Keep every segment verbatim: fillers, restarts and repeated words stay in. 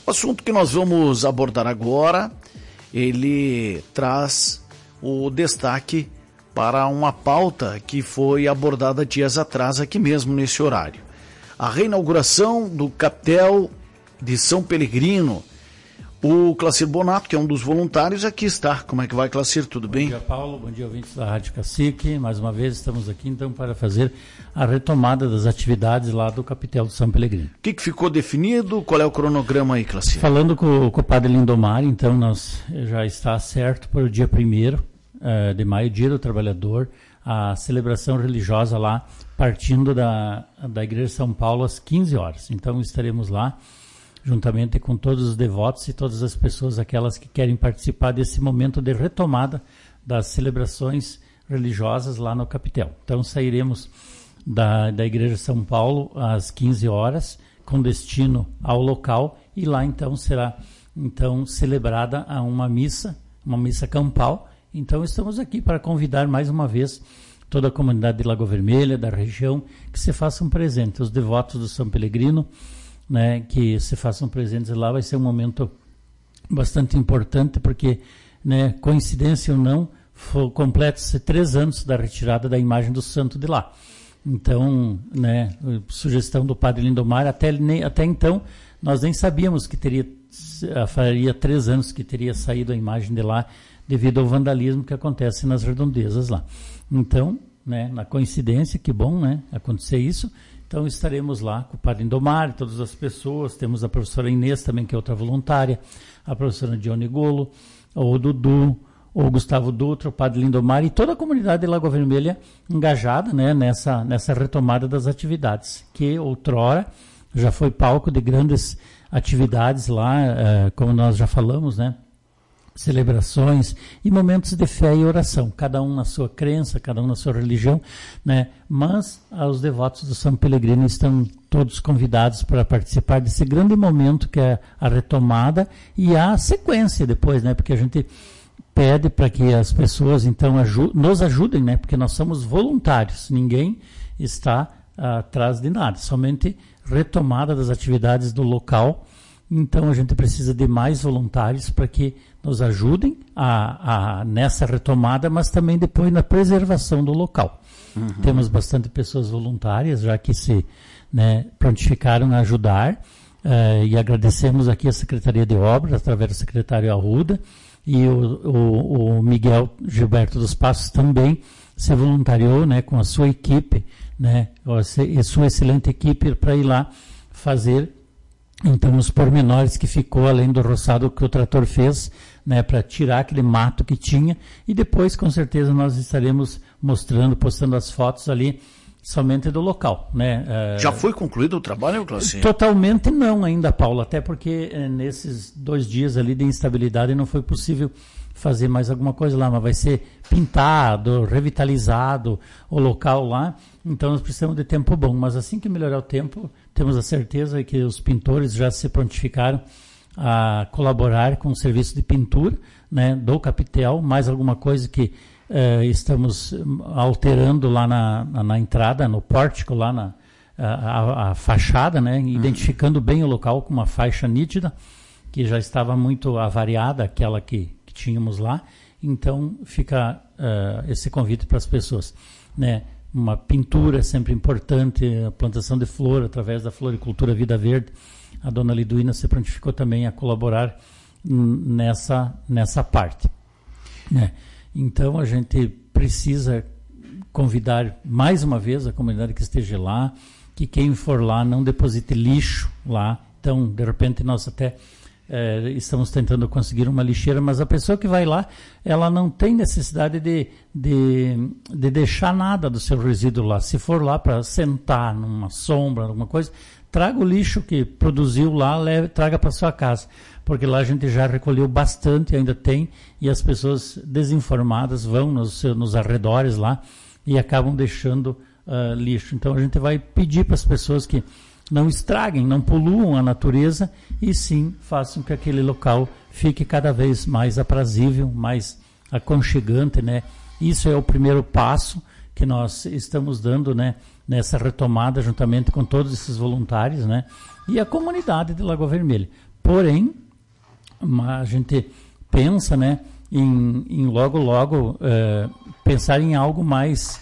O assunto que nós vamos abordar agora, ele traz o destaque para uma pauta que foi abordada dias atrás aqui mesmo nesse horário. A reinauguração do Capitel de São Pelegrino. O Clacir Bonato, que é um dos voluntários, aqui está. Como é que vai, Clacir? Tudo bem? Bom dia, Paulo. Bom dia, ouvintes da Rádio Cacique. Mais uma vez estamos aqui, então, para fazer a retomada das atividades lá do Capitel de São Pelegrino. O que, que ficou definido? Qual é o cronograma aí, Clacir? Falando com, com o padre Lindomar, então, nós já está certo para o dia primeiro uh, de maio, Dia do Trabalhador, a celebração religiosa lá, partindo da, da Igreja de São Paulo às quinze horas. Então, estaremos lá, juntamente com todos os devotos e todas as pessoas, aquelas que querem participar desse momento de retomada das celebrações religiosas lá no Capitel. Então sairemos da, da Igreja de São Paulo às quinze horas, com destino ao local, e lá então será então celebrada uma missa, uma missa campal. Então estamos aqui para convidar mais uma vez toda a comunidade de Lagoa Vermelha, da região, que se façam presentes, os devotos do São Pelegrino, né, que se façam presentes lá. Vai ser um momento bastante importante, porque, né, coincidência ou não, completa-se três anos da retirada da imagem do santo de lá. Então, né, sugestão do padre Lindomar, até, até então nós nem sabíamos que teria, faria três anos que teria saído a imagem de lá, devido ao vandalismo que acontece nas redondezas lá. Então, né, na coincidência, que bom, né, acontecer isso. Então estaremos lá com o padre Lindomar e todas as pessoas. Temos a professora Inês também, que é outra voluntária, a professora Dione Golo, o Dudu, o Gustavo Dutra, o padre Lindomar e toda a comunidade de Lagoa Vermelha engajada, né, nessa, nessa retomada das atividades, que outrora já foi palco de grandes atividades lá, eh, como nós já falamos, né? Celebrações e momentos de fé e oração, cada um na sua crença, cada um na sua religião, né? Mas os devotos do São Pelegrino estão todos convidados para participar desse grande momento que é a retomada e a sequência depois, né? Porque a gente pede para que as pessoas então aju- nos ajudem, né? Porque nós somos voluntários, ninguém está uh, atrás de nada, somente retomada das atividades do local. Então a gente precisa de mais voluntários para que nos ajudem a, a, nessa retomada, mas também depois na preservação do local. Uhum. Temos bastante pessoas voluntárias, já que se, né, prontificaram a ajudar, uh, e agradecemos aqui a Secretaria de Obras, através do secretário Arruda, e o, o, o Miguel Gilberto dos Passos também se voluntariou, né, com a sua equipe, né, a sua excelente equipe, para ir lá fazer então os pormenores que ficou além do roçado que o trator fez, né, para tirar aquele mato que tinha, e depois com certeza nós estaremos mostrando, postando as fotos ali somente do local, né. Já foi concluído o trabalho, Claucinho? Totalmente não ainda, Paulo, até porque é, nesses dois dias ali de instabilidade não foi possível fazer mais alguma coisa lá, mas vai ser pintado, revitalizado o local lá, então nós precisamos de tempo bom, mas assim que melhorar o tempo, temos a certeza que os pintores já se prontificaram a colaborar com o serviço de pintura, né, do Capitel, mais alguma coisa que eh, estamos alterando lá na, na, na entrada, no pórtico, lá na a, a, a fachada, né, uhum. Identificando bem o local com uma faixa nítida, que já estava muito avariada, aquela que tínhamos lá, então fica uh, esse convite para as pessoas, né? Uma pintura sempre importante, a plantação de flor através da Floricultura Vida Verde. A dona Liduína se prontificou também a colaborar nessa, nessa parte, né? Então a gente precisa convidar mais uma vez a comunidade que esteja lá, que quem for lá não deposite lixo lá. Então, de repente, nós até É, estamos tentando conseguir uma lixeira, mas a pessoa que vai lá, ela não tem necessidade de, de, de deixar nada do seu resíduo lá. Se for lá para sentar numa sombra, alguma coisa, traga o lixo que produziu lá, leve, traga para sua casa, porque lá a gente já recolheu bastante, ainda tem, e as pessoas desinformadas vão nos, nos arredores lá e acabam deixando uh, lixo. Então a gente vai pedir para as pessoas que não estraguem, não poluam a natureza, e sim façam que aquele local fique cada vez mais aprazível, mais aconchegante, né? Isso é o primeiro passo que nós estamos dando, né, nessa retomada, juntamente com todos esses voluntários, né, e a comunidade de Lagoa Vermelha. Porém, a gente pensa, né, em, em logo, logo é, pensar em algo mais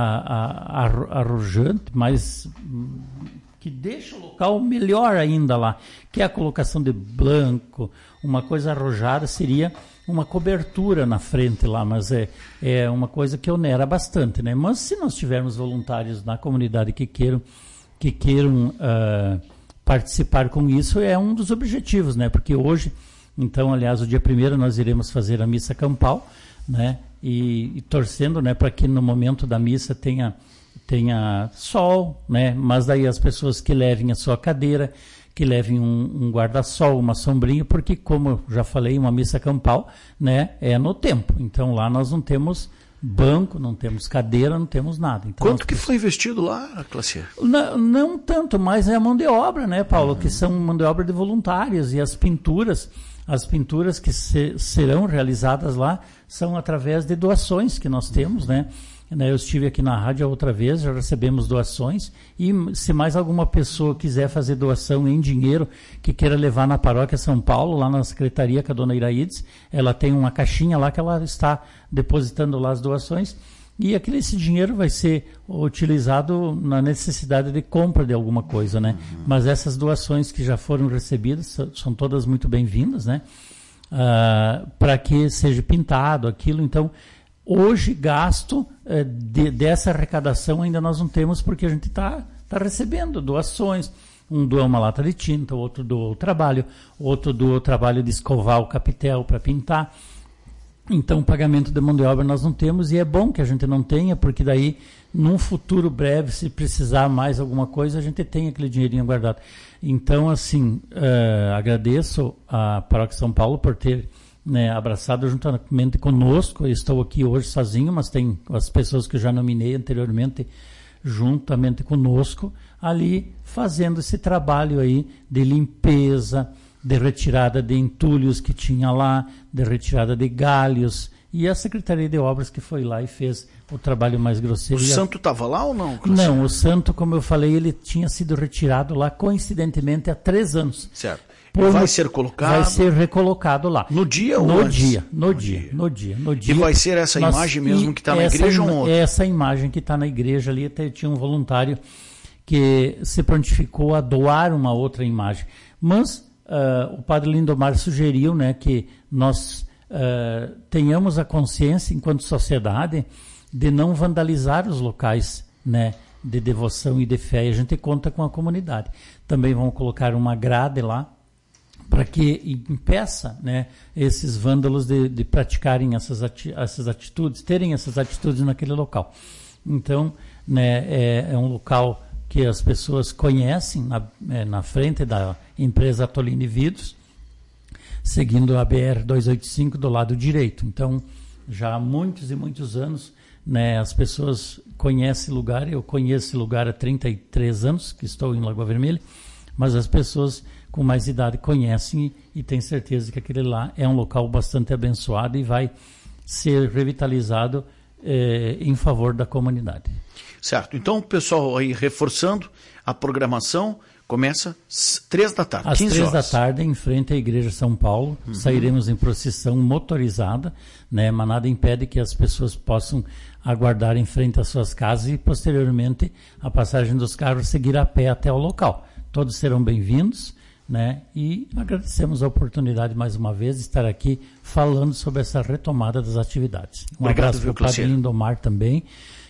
a, a, arrojante, mais que deixa o local melhor ainda lá, que é a colocação de blanco, uma coisa arrojada seria uma cobertura na frente lá, mas é, é uma coisa que onera bastante, né? Mas se nós tivermos voluntários na comunidade que queiram, que queiram uh, participar com isso, é um dos objetivos, né? Porque hoje, então, aliás, o dia primeiro nós iremos fazer a missa campal, né? E, e torcendo, né, para que no momento da missa tenha, tenha sol, né? Mas daí as pessoas que levem a sua cadeira, que levem um, um guarda-sol, uma sombrinha, porque, como eu já falei, uma missa campal, né, é no tempo. Então, lá nós não temos banco, não temos cadeira, não temos nada. Então, quanto que pessoas... foi investido lá, Clacier? Não, não tanto, mas é a mão de obra, né, Paulo, uhum. que são mão de obra de voluntários, e as pinturas, as pinturas que se, serão realizadas lá são através de doações que nós temos, né? Eu estive aqui na rádio outra vez, já recebemos doações, e se mais alguma pessoa quiser fazer doação em dinheiro, que queira levar na paróquia São Paulo, lá na secretaria com a dona Iraides, ela tem uma caixinha lá que ela está depositando lá as doações, e aquele, esse dinheiro vai ser utilizado na necessidade de compra de alguma coisa, né? Uhum. Mas essas doações que já foram recebidas são todas muito bem-vindas, né? Ah, para que seja pintado aquilo, então... Hoje, gasto eh, de, dessa arrecadação ainda nós não temos, porque a gente está tá recebendo doações. Um doa uma lata de tinta, outro doa o trabalho, outro doa o trabalho de escovar o capitel para pintar. Então, pagamento de mão de obra nós não temos, e é bom que a gente não tenha, porque daí, num futuro breve, se precisar mais alguma coisa, a gente tem aquele dinheirinho guardado. Então, assim, uh, agradeço a Paróquia São Paulo por ter... Né, abraçado juntamente conosco. Eu estou aqui hoje sozinho, mas tem as pessoas que eu já nominei anteriormente juntamente conosco, ali fazendo esse trabalho aí de limpeza, de retirada de entulhos que tinha lá, de retirada de galhos, e a Secretaria de Obras que foi lá e fez o trabalho mais grosseiro. O santo estava lá ou não, Clacier? Não, o santo, como eu falei, ele tinha sido retirado lá coincidentemente há três anos. Certo. Por vai ser colocado? Vai ser recolocado lá. No dia ou no antes? Dia, no, no dia, dia, no dia, no dia. E vai ser essa Nós, imagem mesmo que está na igreja ou outra? Essa imagem que está na igreja ali, até tinha um voluntário que se prontificou a doar uma outra imagem. Mas uh, o padre Lindomar sugeriu, né, que nós uh, tenhamos a consciência, enquanto sociedade, de não vandalizar os locais, né, de devoção e de fé. E a gente conta com a comunidade. Também vamos colocar uma grade lá, para que impeça, né, esses vândalos de, de praticarem essas, ati- essas atitudes, terem essas atitudes naquele local. Então, né, é, é um local que as pessoas conhecem, na, é, na frente da empresa Tolini Vidros, seguindo a B R duzentos e oitenta e cinco do lado direito. Então, já há muitos e muitos anos, né, as pessoas conhecem o lugar. Eu conheço esse lugar há trinta e três anos, que estou em Lagoa Vermelha, mas as pessoas com mais idade conhecem e, e têm certeza que aquele lá é um local bastante abençoado e vai ser revitalizado eh, em favor da comunidade. Certo. Então, pessoal, aí reforçando, a programação começa às três da tarde, às quinze três horas. da tarde, em frente à Igreja São Paulo, uhum. Sairemos em procissão motorizada, né? Mas nada impede que as pessoas possam aguardar em frente às suas casas e, posteriormente, a passagem dos carros seguir a pé até o local. Todos serão bem-vindos, né? E agradecemos a oportunidade mais uma vez de estar aqui falando sobre essa retomada das atividades. Um Obrigado, abraço para o Padre Lindomar também,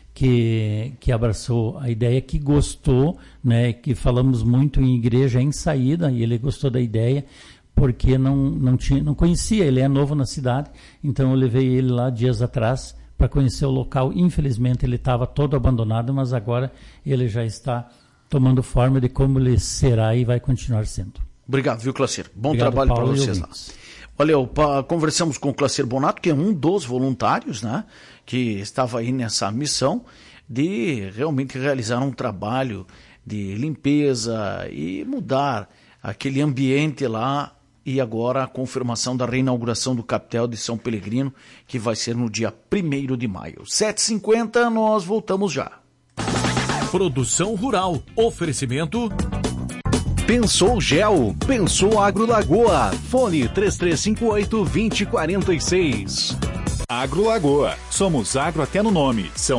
que, que abraçou a ideia, que gostou, né? Que falamos muito em igreja em saída, e ele gostou da ideia, porque não, não, tinha, não conhecia, ele é novo na cidade, então eu levei ele lá dias atrás para conhecer o local. Infelizmente ele estava todo abandonado, mas agora ele já está tomando forma de como ele será e vai continuar sendo. Obrigado, viu, Clacier? Bom Obrigado, trabalho para Paulo, vocês lá. Olha, eu, pa, conversamos com o Clacier Bonato, que é um dos voluntários, né, que estava aí nessa missão de realmente realizar um trabalho de limpeza e mudar aquele ambiente lá. E agora a confirmação da reinauguração do capitel de São Pelegrino, que vai ser no dia primeiro de maio. sete e cinquenta, nós voltamos já. Produção Rural. Oferecimento Pensou Gel, pensou Agrolagoa. Fone três três cinco oito, dois zero quatro seis. Agrolagoa. Somos agro até no nome. São